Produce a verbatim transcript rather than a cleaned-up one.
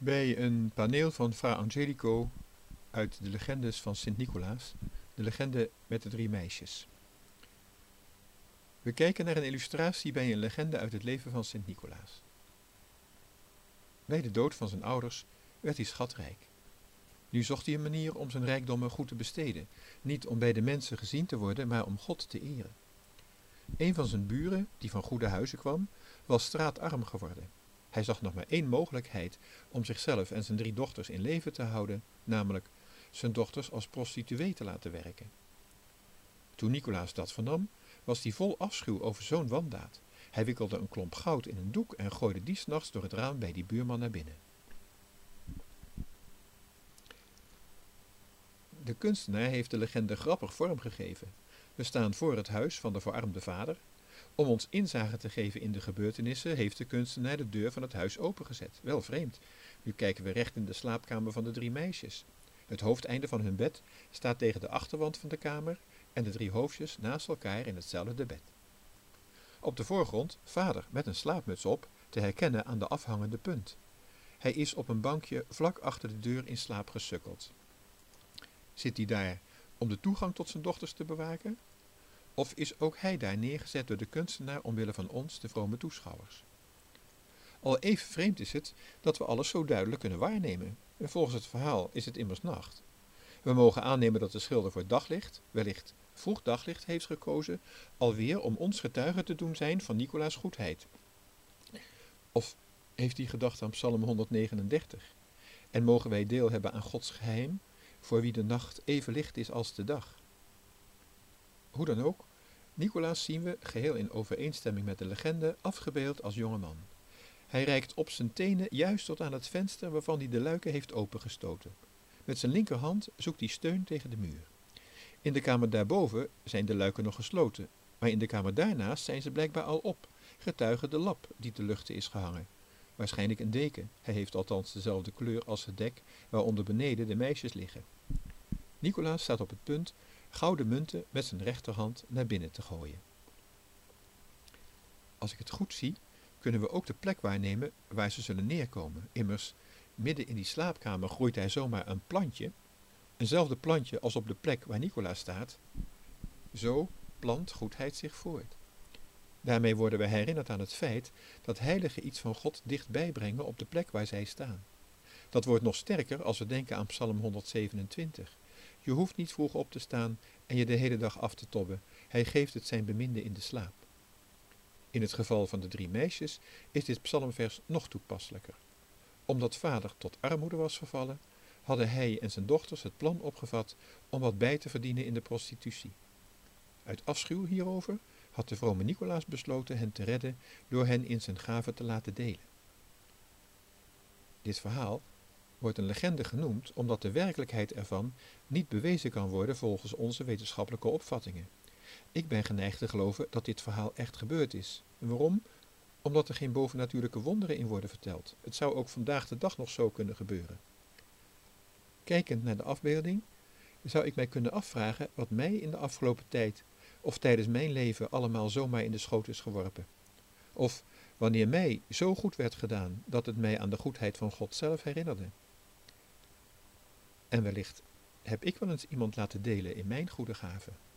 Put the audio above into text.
Bij een paneel van Fra Angelico uit de legendes van Sint Nicolaas, de legende met de drie meisjes. We kijken naar een illustratie bij een legende uit het leven van Sint Nicolaas. Bij de dood van zijn ouders werd hij schatrijk. Nu zocht hij een manier om zijn rijkdommen goed te besteden, niet om bij de mensen gezien te worden, maar om God te eren. Een van zijn buren, die van goede huizen kwam, was straatarm geworden. Hij zag nog maar één mogelijkheid om zichzelf en zijn drie dochters in leven te houden, namelijk zijn dochters als prostituee te laten werken. Toen Nicolaas dat vernam, was hij vol afschuw over zo'n wandaad. Hij wikkelde een klomp goud in een doek en gooide die 's nachts door het raam bij die buurman naar binnen. De kunstenaar heeft de legende grappig vormgegeven. We staan voor het huis van de verarmde vader. Om ons inzage te geven in de gebeurtenissen heeft de kunstenaar de deur van het huis opengezet. Wel vreemd. Nu kijken we recht in de slaapkamer van de drie meisjes. Het hoofdeinde van hun bed staat tegen de achterwand van de kamer en de drie hoofdjes naast elkaar in hetzelfde bed. Op de voorgrond vader met een slaapmuts op, te herkennen aan de afhangende punt. Hij is op een bankje vlak achter de deur in slaap gesukkeld. Zit hij daar om de toegang tot zijn dochters te bewaken? Of is ook hij daar neergezet door de kunstenaar omwille van ons, de vrome toeschouwers? Al even vreemd is het dat we alles zo duidelijk kunnen waarnemen. En volgens het verhaal is het immers nacht. We mogen aannemen dat de schilder voor daglicht, wellicht vroeg daglicht, heeft gekozen, alweer om ons getuige te doen zijn van Nicolaas' goedheid. Of heeft hij gedacht aan Psalm honderdnegenendertig? En mogen wij deel hebben aan Gods geheim, voor wie de nacht even licht is als de dag? Hoe dan ook, Nicolaas zien we, geheel in overeenstemming met de legende, afgebeeld als jonge man. Hij reikt op zijn tenen juist tot aan het venster waarvan hij de luiken heeft opengestoten. Met zijn linkerhand zoekt hij steun tegen de muur. In de kamer daarboven zijn de luiken nog gesloten, maar in de kamer daarnaast zijn ze blijkbaar al op, getuige de lap die te luchten is gehangen. Waarschijnlijk een deken, hij heeft althans dezelfde kleur als het dek waaronder beneden de meisjes liggen. Nicolaas staat op het punt gouden munten met zijn rechterhand naar binnen te gooien. Als ik het goed zie, kunnen we ook de plek waarnemen waar ze zullen neerkomen. Immers, midden in die slaapkamer groeit hij zomaar een plantje, eenzelfde plantje als op de plek waar Nicolaas staat. Zo plant goedheid zich voort. Daarmee worden we herinnerd aan het feit dat heiligen iets van God dichtbij brengen op de plek waar zij staan. Dat wordt nog sterker als we denken aan Psalm honderdzevenentwintig. Je hoeft niet vroeg op te staan en je de hele dag af te tobben. Hij geeft het zijn beminde in de slaap. In het geval van de drie meisjes is dit psalmvers nog toepasselijker. Omdat vader tot armoede was vervallen, hadden hij en zijn dochters het plan opgevat om wat bij te verdienen in de prostitutie. Uit afschuw hierover had de vrome Nicolaas besloten hen te redden door hen in zijn gave te laten delen. Dit verhaal wordt een legende genoemd omdat de werkelijkheid ervan niet bewezen kan worden volgens onze wetenschappelijke opvattingen. Ik ben geneigd te geloven dat dit verhaal echt gebeurd is. En waarom? Omdat er geen bovennatuurlijke wonderen in worden verteld. Het zou ook vandaag de dag nog zo kunnen gebeuren. Kijkend naar de afbeelding zou ik mij kunnen afvragen wat mij in de afgelopen tijd of tijdens mijn leven allemaal zomaar in de schoot is geworpen. Of wanneer mij zo goed werd gedaan dat het mij aan de goedheid van God zelf herinnerde. En wellicht heb ik wel eens iemand laten delen in mijn goede gaven.